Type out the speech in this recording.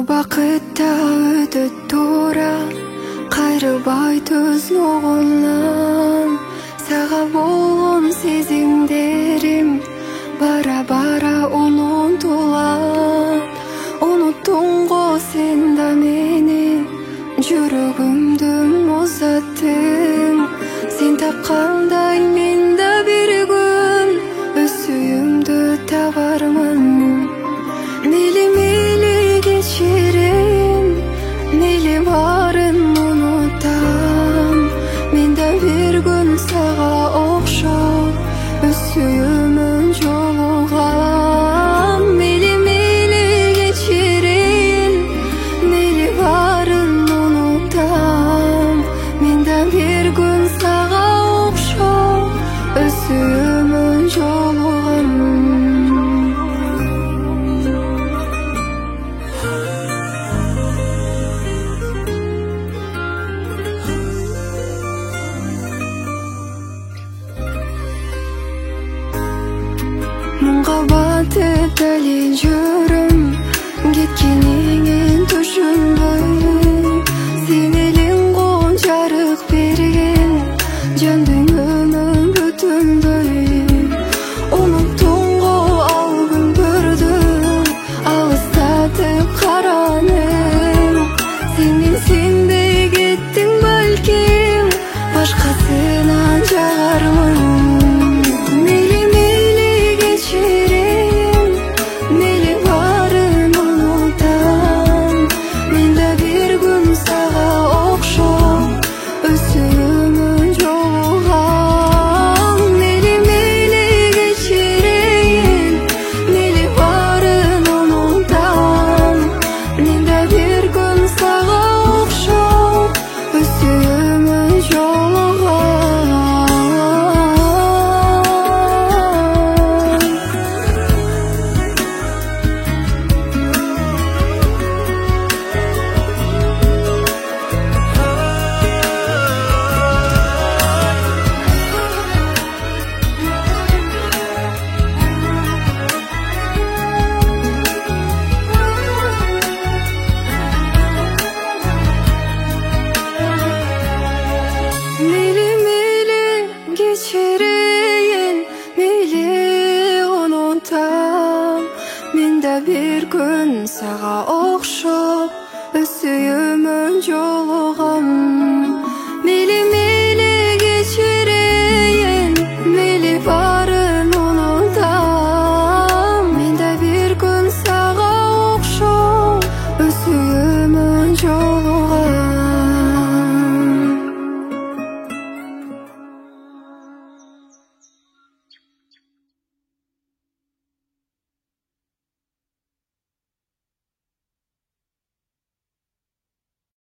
убакытта өтөт туура, кайрыбай түз ногунан. Сага болгон сезимдерим бара-бара унутулат. Уnuттуң го сен да мени, жүрөгүмдү музаттың. Сен тапкандай мен да бир күн өз сүйүмдү табармын. Мели кечирейин, мели барын унутам. Мен да бир күн сага окшоп өз сүйүмүн жолугам. Мели кечирейин, мели барын унутам. Мен да бир күн сага окшоп өз сүйүмүн жолугам. Мыңга батып дали жүрүм, кеткениңин түшүнбөй. Сен элең гон жарык берген, жан дүйнөмүн бүтүндөй. Уnuттуң го ал күндөрдү, алыстатып караным. Сен сендей кеттиң балким, башкасына жагармын. Мели барын унутам. Мен да бир күн сага окшоп өз сүйүмүн жолугам. Мели кечирейин, мели барын унутам. Мен да бир күн сага окшоп өз сүйүмүн жолугам. Мели кечирейин, мели унутам. Мен да бир күн сага окшоп өз сүйүмүн жолугам.